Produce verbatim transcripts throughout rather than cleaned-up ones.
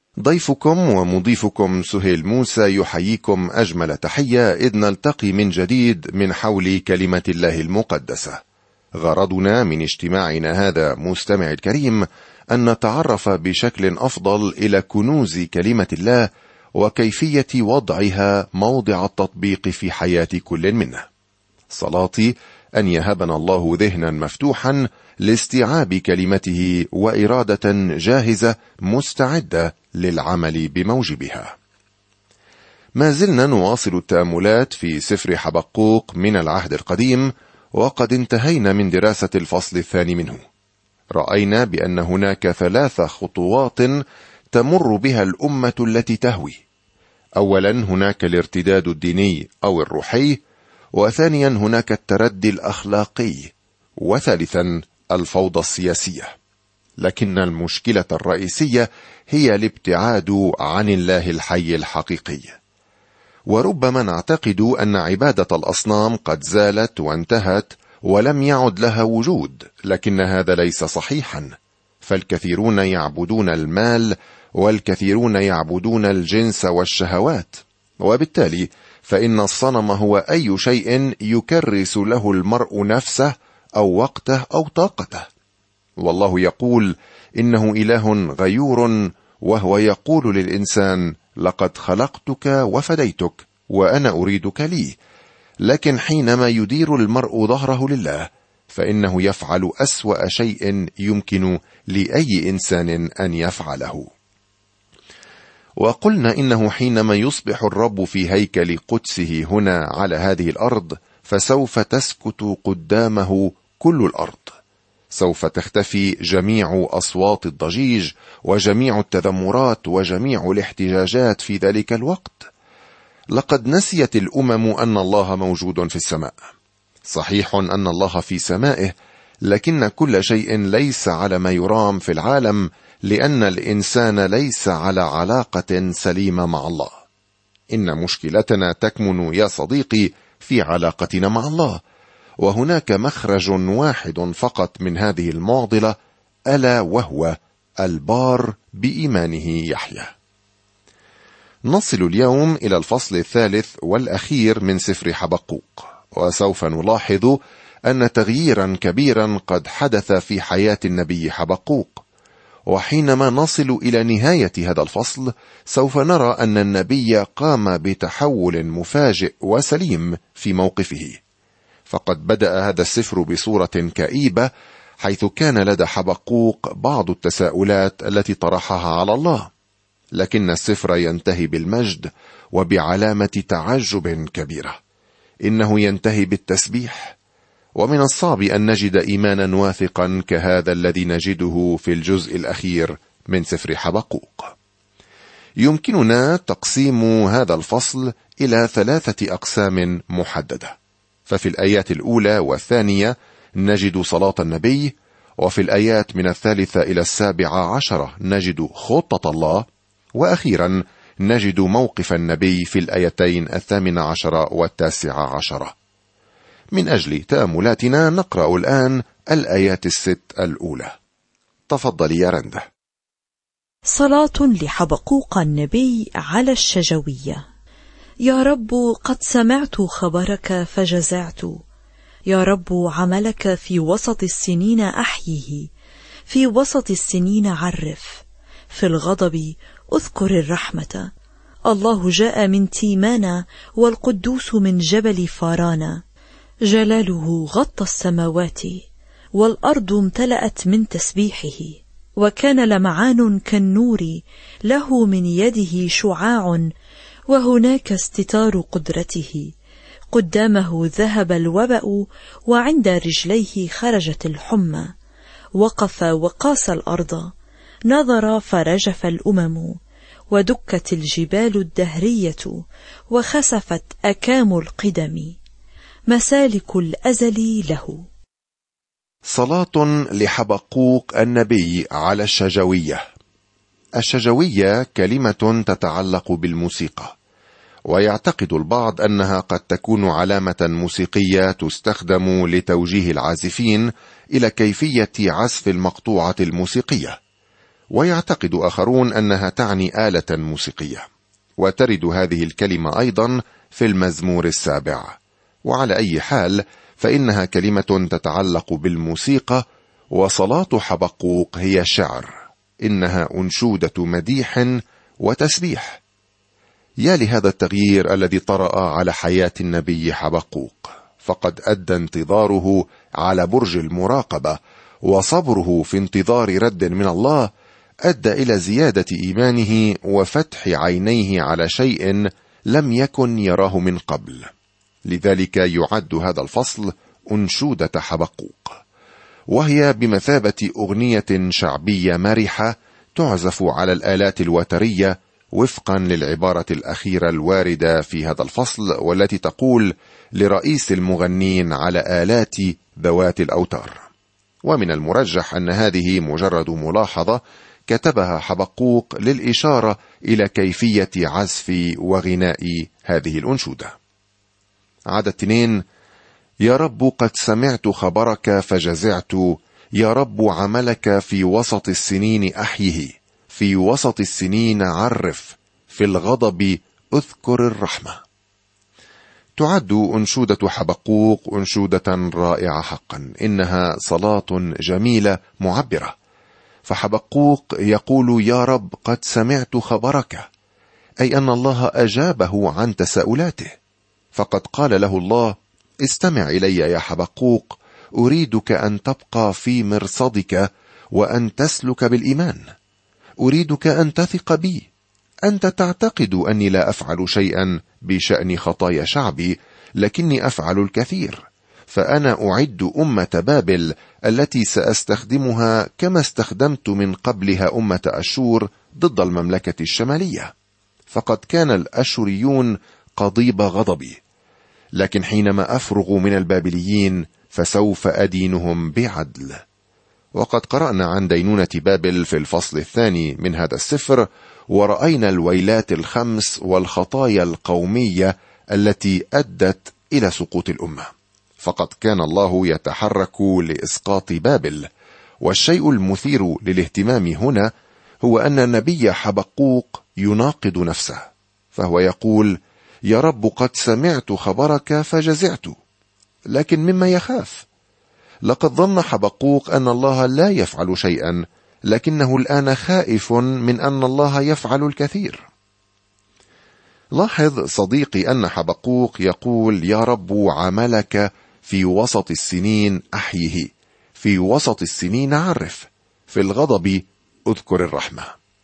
ضيفكم ومضيفكم سهيل موسى يحييكم أجمل تحية إذ نلتقي من جديد من حول كلمة الله المقدسة. غرضنا من اجتماعنا هذا مستمع الكريم أن نتعرف بشكل أفضل إلى كنوز كلمة الله وكيفية وضعها موضع التطبيق في حياة كل منا. صلاتي أن يهبنا الله ذهنا مفتوحا لاستيعاب كلمته وإرادة جاهزة مستعدة للعمل بموجبها. ما زلنا نواصل التأملات في سفر حبقوق من العهد القديم، وقد انتهينا من دراسة الفصل الثاني منه. رأينا بأن هناك ثلاث خطوات تمر بها الأمة التي تهوي. أولا هناك الارتداد الديني أو الروحي، وثانيا هناك التردي الأخلاقي، وثالثا الفوضى السياسية. لكن المشكلة الرئيسية هي الابتعاد عن الله الحي الحقيقي. وربما نعتقد أن عبادة الأصنام قد زالت وانتهت ولم يعد لها وجود، لكن هذا ليس صحيحا، فالكثيرون يعبدون المال والكثيرون يعبدون الجنس والشهوات، وبالتالي فإن الصنم هو أي شيء يكرس له المرء نفسه أو وقته أو طاقته. والله يقول إنه إله غيور، وهو يقول للإنسان: لقد خلقتك وفديتك وأنا أريدك لي. لكن حينما يدير المرء ظهره لله فإنه يفعل أسوأ شيء يمكن لأي إنسان أن يفعله. وقلنا إنه حينما يصبح الرب في هيكل قدسه هنا على هذه الأرض فسوف تسكت قدامه كل الأرض، سوف تختفي جميع أصوات الضجيج وجميع التذمرات وجميع الاحتجاجات في ذلك الوقت. لقد نسيت الأمم أن الله موجود في السماء. صحيح أن الله في سمائه، لكن كل شيء ليس على ما يرام في العالم، لأن الإنسان ليس على علاقة سليمة مع الله. إن مشكلتنا تكمن يا صديقي في علاقتنا مع الله، وهناك مخرج واحد فقط من هذه المعضلة، ألا وهو البار بإيمانه يحيى. نصل اليوم إلى الفصل الثالث والأخير من سفر حبقوق، وسوف نلاحظ أن تغييرا كبيرا قد حدث في حياة النبي حبقوق. وحينما نصل إلى نهاية هذا الفصل سوف نرى أن النبي قام بتحول مفاجئ وسليم في موقفه. فقد بدأ هذا السفر بصورة كئيبة، حيث كان لدى حبقوق بعض التساؤلات التي طرحها على الله، لكن السفر ينتهي بالمجد وبعلامة تعجب كبيرة. إنه ينتهي بالتسبيح، ومن الصعب أن نجد إيمانا واثقا كهذا الذي نجده في الجزء الأخير من سفر حبقوق. يمكننا تقسيم هذا الفصل إلى ثلاثة أقسام محددة. ففي الآيات الأولى والثانية نجد صلاة النبي، وفي الآيات من الثالثة إلى السابعة عشرة نجد خطة الله، وأخيرا نجد موقف النبي في الآيتين الثامنة عشرة والتاسعة عشرة. من أجل تأملاتنا نقرأ الآن الآيات الست الأولى. تفضل يا رنده. صلاة لحبقوق النبي على الشجوية. يا رب قد سمعت خبرك فجزعت، يا رب عملك في وسط السنين أحيه، في وسط السنين عرف، في الغضب أذكر الرحمة. الله جاء من تيمانا والقدوس من جبل فارانا، جلاله غطى السماوات والأرض امتلأت من تسبيحه. وكان لمعان كالنور، له من يده شعاع، وهناك استتار قدرته. قدامه ذهب الوبأ، وعند رجليه خرجت الحمى. وقف وقاس الأرض، نظر فرجف الأمم، ودكت الجبال الدهرية، وخسفت أكام القدم، مسالك الأزل له. صلاة لحبقوق النبي على الشجوية. الشجوية كلمة تتعلق بالموسيقى، ويعتقد البعض أنها قد تكون علامة موسيقية تستخدم لتوجيه العازفين إلى كيفية عزف المقطوعة الموسيقية. ويعتقد آخرون أنها تعني آلة موسيقية، وترد هذه الكلمة أيضا في المزمور السابع. وعلى أي حال فإنها كلمة تتعلق بالموسيقى، وصلاة حبقوق هي شعر، إنها أنشودة مديح وتسبيح. يا لهذا التغيير الذي طرأ على حياة النبي حبقوق، فقد أدى انتظاره على برج المراقبة وصبره في انتظار رد من الله أدى إلى زيادة إيمانه وفتح عينيه على شيء لم يكن يراه من قبل. لذلك يعد هذا الفصل أنشودة حبقوق، وهي بمثابة أغنية شعبية مرحة تعزف على الآلات الوترية وفقا للعبارة الأخيرة الواردة في هذا الفصل، والتي تقول: لرئيس المغنين على آلات ذوات الأوتار. ومن المرجح أن هذه مجرد ملاحظة كتبها حبقوق للإشارة إلى كيفية عزف وغناء هذه الأنشودة. عدد اثنين: يا رب قد سمعت خبرك فجزعت، يا رب عملك في وسط السنين أحيه، في وسط السنين عرف، في الغضب أذكر الرحمة. تعد أنشودة حبقوق أنشودة رائعة حقا، إنها صلاة جميلة معبرة. فحبقوق يقول: يا رب قد سمعت خبرك، أي أن الله أجابه عن تساؤلاته، فقد قال له الله: استمع إلي يا حبقوق، أريدك أن تبقى في مرصدك وأن تسلك بالإيمان، أريدك أن تثق بي، أنت تعتقد أني لا أفعل شيئا بشأن خطايا شعبي، لكني أفعل الكثير، فأنا أعد أمة بابل التي سأستخدمها كما استخدمت من قبلها أمة أشور ضد المملكة الشمالية، فقد كان الأشوريون قضيب غضبي، لكن حينما أفرغ من البابليين فسوف أدينهم بعدل. وقد قرأنا عن دينونة بابل في الفصل الثاني من هذا السفر، ورأينا الويلات الخمس والخطايا القومية التي أدت إلى سقوط الأمة، فقد كان الله يتحرك لإسقاط بابل. والشيء المثير للاهتمام هنا هو أن النبي حبقوق يناقض نفسه، فهو يقول: يا رب قد سمعت خبرك فجزعت، لكن مما يخاف. لقد ظن حبقوق أن الله لا يفعل شيئا، لكنه الآن خائف من أن الله يفعل الكثير. لاحظ صديقي أن حبقوق يقول: يا رب عملك في وسط السنين أحيه، في وسط السنين عرف، في الغضب أذكر الرحمة.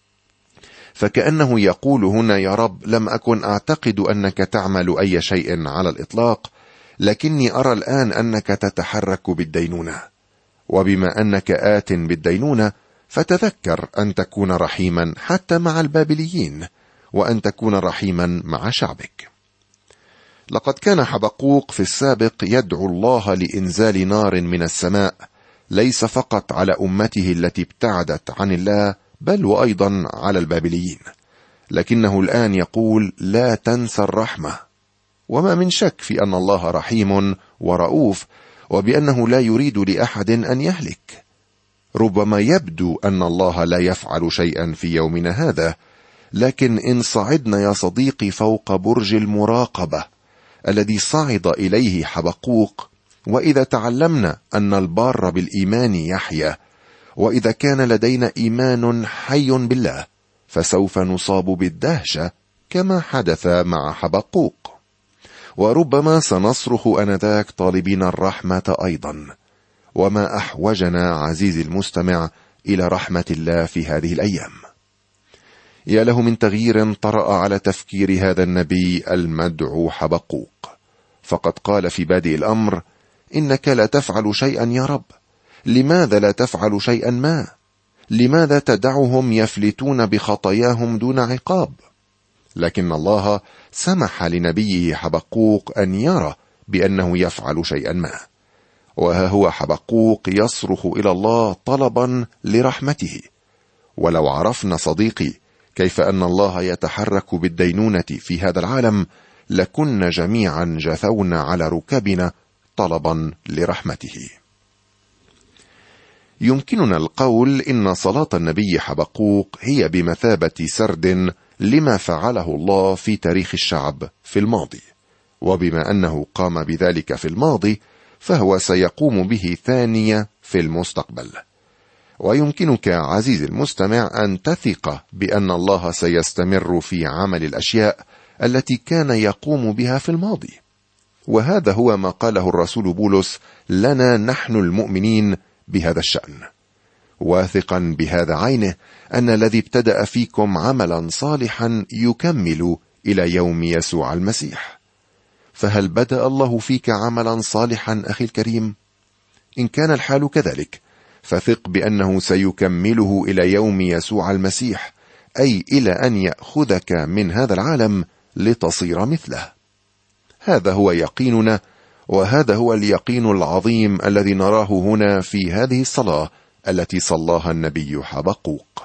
فكأنه يقول هنا: يا رب لم أكن أعتقد أنك تعمل أي شيء على الإطلاق، لكني أرى الآن أنك تتحرك بالدينونة، وبما أنك آت بالدينونة فتذكر أن تكون رحيما حتى مع البابليين، وأن تكون رحيما مع شعبك. لقد كان حبقوق في السابق يدعو الله لإنزال نار من السماء، ليس فقط على أمته التي ابتعدت عن الله، بل وأيضا على البابليين، لكنه الآن يقول: لا تنسى الرحمة. وما من شك في أن الله رحيم ورؤوف، وبأنه لا يريد لأحد أن يهلك. ربما يبدو أن الله لا يفعل شيئا في يومنا هذا، لكن إن صعدنا يا صديقي فوق برج المراقبة الذي صعد إليه حبقوق، وإذا تعلمنا أن البار بالإيمان يحيا، وإذا كان لدينا إيمان حي بالله، فسوف نصاب بالدهشة كما حدث مع حبقوق. وربما سنصرخ آنذاك طالبين الرحمة أيضا. وما أحوجنا عزيزي المستمع إلى رحمة الله في هذه الأيام. يا له من تغيير طرأ على تفكير هذا النبي المدعو حبقوق، فقد قال في بادئ الأمر: إنك لا تفعل شيئا يا رب، لماذا لا تفعل شيئا ما؟ لماذا تدعهم يفلتون بخطاياهم دون عقاب؟ لكن الله سمح لنبيه حبقوق أن يرى بأنه يفعل شيئا ما، وها هو حبقوق يصرخ إلى الله طلبا لرحمته. ولو عرفنا صديقي كيف أن الله يتحرك بالدينونة في هذا العالم، لكنا جميعا جثونا على ركبنا طلبا لرحمته. يمكننا القول إن صلاة النبي حبقوق هي بمثابة سرد لما فعله الله في تاريخ الشعب في الماضي، وبما أنه قام بذلك في الماضي فهو سيقوم به ثانية في المستقبل. ويمكنك عزيزي المستمع أن تثق بأن الله سيستمر في عمل الأشياء التي كان يقوم بها في الماضي، وهذا هو ما قاله الرسول بولس لنا نحن المؤمنين بهذا الشأن، واثقا بهذا عينه أن الذي ابتدأ فيكم عملا صالحا يكمل إلى يوم يسوع المسيح. فهل بدأ الله فيك عملا صالحا أخي الكريم؟ إن كان الحال كذلك فثق بأنه سيكمله إلى يوم يسوع المسيح، أي إلى أن يأخذك من هذا العالم لتصير مثله. هذا هو يقيننا، وهذا هو اليقين العظيم الذي نراه هنا في هذه الصلاة التي صلاها النبي حبقوق.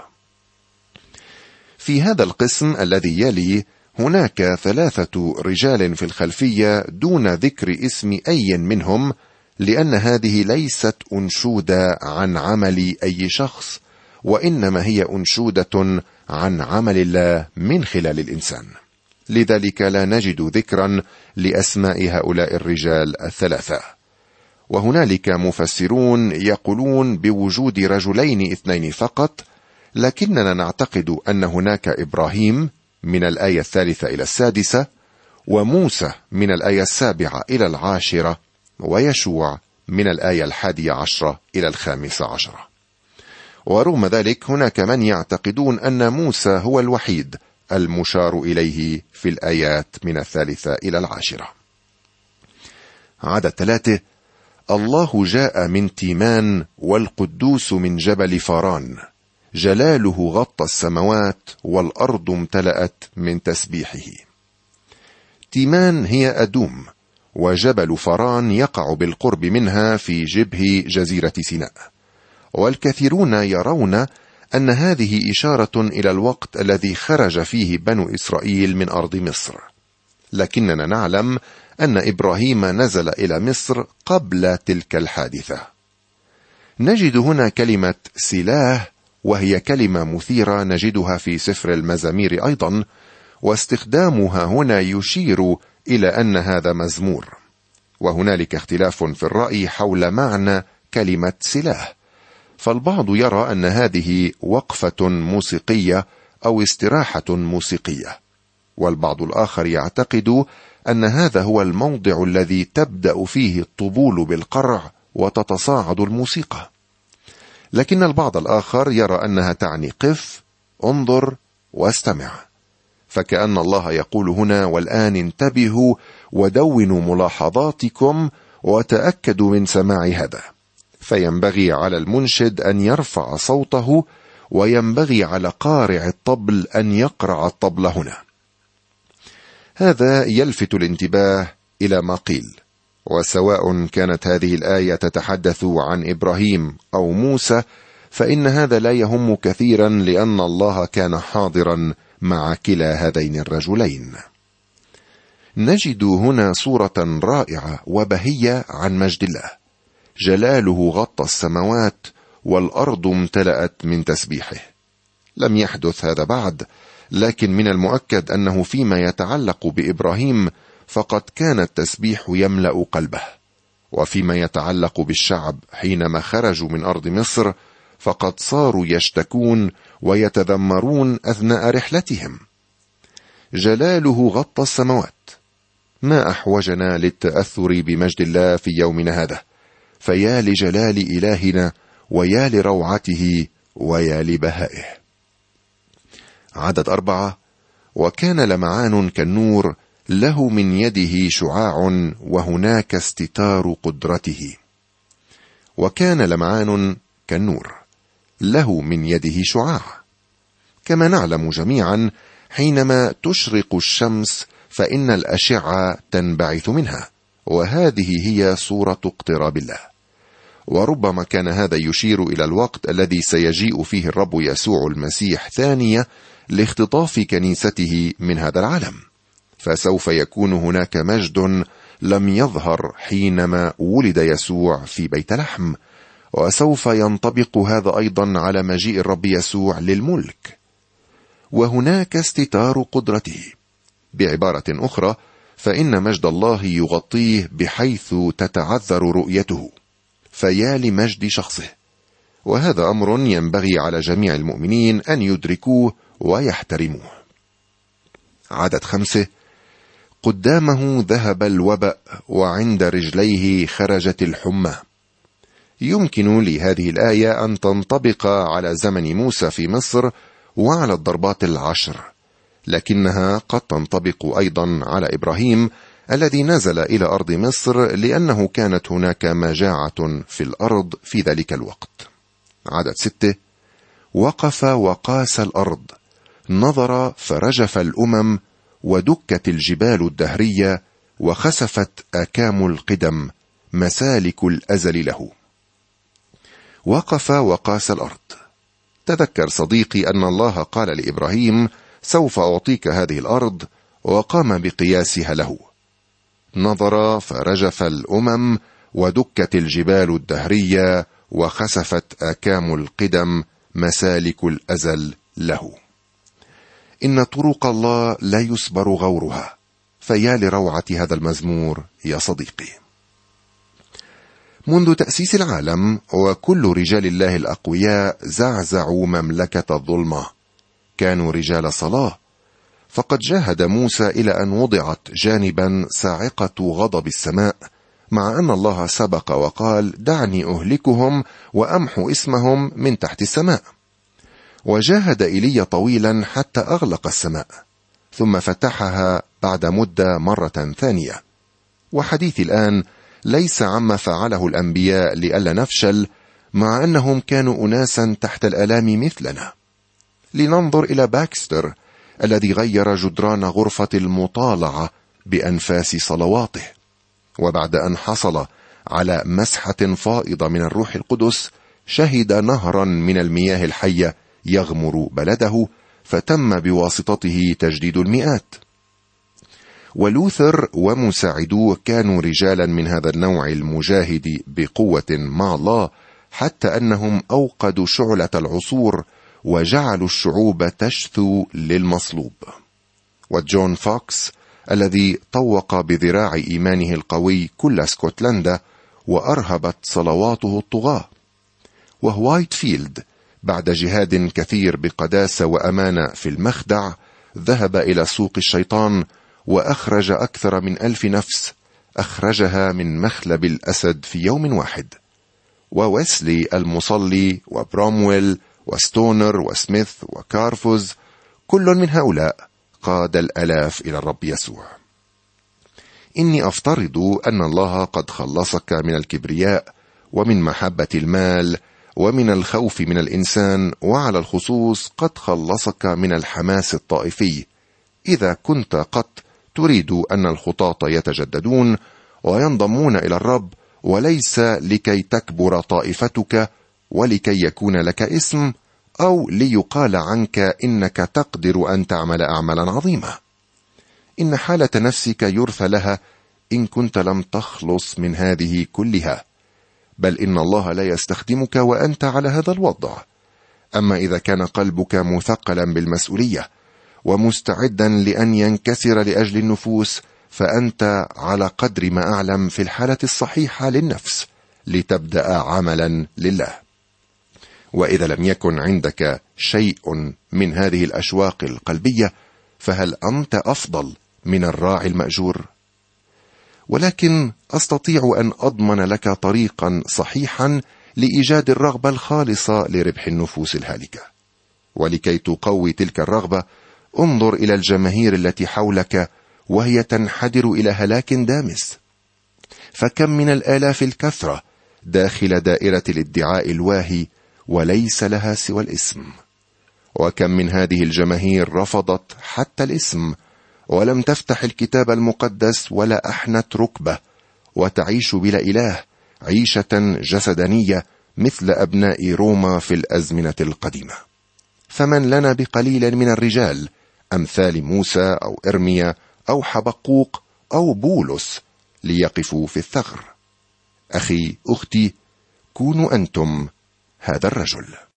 في هذا القسم الذي يلي هناك ثلاثة رجال في الخلفية دون ذكر اسم أي منهم، لأن هذه ليست أنشودة عن عمل أي شخص، وإنما هي أنشودة عن عمل الله من خلال الإنسان. لذلك لا نجد ذكرا لأسماء هؤلاء الرجال الثلاثة. وهنالك مفسرون يقولون بوجود رجلين اثنين فقط، لكننا نعتقد أن هناك إبراهيم من الآية الثالثة إلى السادسة، وموسى من الآية السابعة إلى العاشرة، ويشوع من الآية الحادية عشرة إلى الخامسة عشرة. ورغم ذلك هناك من يعتقدون أن موسى هو الوحيد المشار إليه في الآيات من الثالثة إلى العاشرة. عدد ثلاثة: الله جاء من تيمان والقدوس من جبل فاران، جلاله غطى السماوات والأرض امتلأت من تسبيحه. تيمان هي أدوم، وجبل فاران يقع بالقرب منها في جبه جزيرة سيناء، والكثيرون يرون أن هذه إشارة إلى الوقت الذي خرج فيه بنو إسرائيل من أرض مصر، لكننا نعلم أن إبراهيم نزل إلى مصر قبل تلك الحادثة. نجد هنا كلمة سلاه، وهي كلمة مثيرة نجدها في سفر المزامير أيضا، واستخدامها هنا يشير إلى أن هذا مزمور. وهنالك اختلاف في الرأي حول معنى كلمة سلاه، فالبعض يرى أن هذه وقفة موسيقية أو استراحة موسيقية، والبعض الآخر يعتقد أن هذا هو الموضع الذي تبدأ فيه الطبول بالقرع وتتصاعد الموسيقى. لكن البعض الآخر يرى أنها تعني قف، انظر واستمع، فكأن الله يقول هنا: والآن انتبهوا ودونوا ملاحظاتكم وتأكدوا من سماع هذا. فينبغي على المنشد أن يرفع صوته، وينبغي على قارع الطبل أن يقرع الطبل هنا. هذا يلفت الانتباه إلى ما قيل، وسواء كانت هذه الآية تتحدث عن إبراهيم أو موسى فإن هذا لا يهم كثيرا، لأن الله كان حاضرا مع كلا هذين الرجلين. نجد هنا صورة رائعة وبهية عن مجد الله: جلاله غطى السماوات والأرض امتلأت من تسبيحه. لم يحدث هذا بعد، لكن من المؤكد أنه فيما يتعلق بإبراهيم فقد كان التسبيح يملأ قلبه، وفيما يتعلق بالشعب حينما خرجوا من أرض مصر فقد صاروا يشتكون ويتذمرون أثناء رحلتهم. جلاله غطى السماوات. ما أحوجنا للتأثر بمجد الله في يومنا هذا، فيا لجلال إلهنا ويا لروعته ويا لبهائه. عدد أربعة: وكان لمعان كالنور، له من يده شعاع، وهناك استتار قدرته. وكان لمعان كالنور، له من يده شعاع. كما نعلم جميعا حينما تشرق الشمس فإن الأشعة تنبعث منها، وهذه هي صورة اقتراب الله. وربما كان هذا يشير إلى الوقت الذي سيجيء فيه الرب يسوع المسيح ثانية لاختطاف كنيسته من هذا العالم، فسوف يكون هناك مجد لم يظهر حينما ولد يسوع في بيت لحم، وسوف ينطبق هذا أيضا على مجيء الرب يسوع للملك. وهناك استتار قدرته، بعبارة أخرى فإن مجد الله يغطيه بحيث تتعذر رؤيته، فيا لمجد شخصه. وهذا أمر ينبغي على جميع المؤمنين أن يدركوه ويحترموه. عدد خمسة: قدامه ذهب الوبأ وعند رجليه خرجت الحمى. يمكن لهذه الآية أن تنطبق على زمن موسى في مصر وعلى الضربات العشر، لكنها قد تنطبق أيضا على إبراهيم الذي نزل إلى أرض مصر لأنه كانت هناك مجاعة في الأرض في ذلك الوقت. عدد ستة: وقف وقاس الأرض، نظر فرجف الأمم، ودكت الجبال الدهرية، وخسفت آكام القدم، مسالك الأزل له. وقف وقاس الأرض. تذكر صديقي أن الله قال لإبراهيم: سوف أعطيك هذه الأرض، وقام بقياسها له. نظر فرجف الأمم، ودكت الجبال الدهرية، وخسفت آكام القدم، مسالك الأزل له. إن طرق الله لا يصبر غورها، فيا لروعة هذا المزمور يا صديقي. منذ تأسيس العالم وكل رجال الله الأقوياء زعزعوا مملكة الظلمة، كانوا رجال صلاة، فقد جاهد موسى إلى أن وضعت جانبا صاعقة غضب السماء، مع أن الله سبق وقال: دعني أهلكهم وأمحو اسمهم من تحت السماء. وجاهد إيليا طويلا حتى أغلق السماء، ثم فتحها بعد مدة مرة ثانية. وحديثي الآن ليس عما فعله الأنبياء لئلا نفشل، مع أنهم كانوا أناسا تحت الآلام مثلنا. لننظر إلى باكستر الذي غير جدران غرفة المطالعة بأنفاس صلواته، وبعد أن حصل على مسحة فائضة من الروح القدس شهد نهرا من المياه الحية يغمر بلده، فتم بواسطته تجديد المئات. ولوثر ومساعدوه كانوا رجالا من هذا النوع المجاهد بقوة مع الله، حتى أنهم أوقدوا شعلة العصور وجعلوا الشعوب تشثو للمصلوب. وجون فوكس الذي طوق بذراع إيمانه القوي كل اسكتلندا وأرهبت صلواته الطغاة. وهوايت فيلد بعد جهاد كثير بقداسة وأمانة في المخدع ذهب إلى سوق الشيطان وأخرج أكثر من ألف نفس، أخرجها من مخلب الأسد في يوم واحد. وويسلي المصلي وبرومويل وستونر وسميث وكارفوز، كل من هؤلاء قاد الآلاف إلى الرب يسوع. إني أفترض أن الله قد خلصك من الكبرياء ومن محبة المال ومن الخوف من الإنسان، وعلى الخصوص قد خلصك من الحماس الطائفي، إذا كنت قد تريد أن الخطاة يتجددون وينضمون إلى الرب، وليس لكي تكبر طائفتك ولكي يكون لك اسم، أو ليقال عنك إنك تقدر أن تعمل أعمالا عظيمة. إن حالة نفسك يرثى لها إن كنت لم تخلص من هذه كلها، بل إن الله لا يستخدمك وأنت على هذا الوضع. أما إذا كان قلبك مثقلا بالمسؤولية ومستعدا لأن ينكسر لأجل النفوس، فأنت على قدر ما أعلم في الحالة الصحيحة للنفس لتبدأ عملا لله. وإذا لم يكن عندك شيء من هذه الأشواق القلبية، فهل أنت أفضل من الراعي المأجور؟ ولكن أستطيع أن أضمن لك طريقا صحيحا لإيجاد الرغبة الخالصة لربح النفوس الهالكة. ولكي تقوي تلك الرغبة، انظر إلى الجماهير التي حولك وهي تنحدر إلى هلاك دامس. فكم من الآلاف الكثرة داخل دائرة الادعاء الواهي وليس لها سوى الاسم، وكم من هذه الجماهير رفضت حتى الاسم ولم تفتح الكتاب المقدس ولا أحنت ركبة، وتعيش بلا إله عيشة جسدانية مثل أبناء روما في الأزمنة القديمة. فمن لنا بقليل من الرجال أمثال موسى أو إرميا أو حبقوق أو بولس ليقفوا في الثغر؟ أخي أختي، كونوا أنتم هذا الرجل.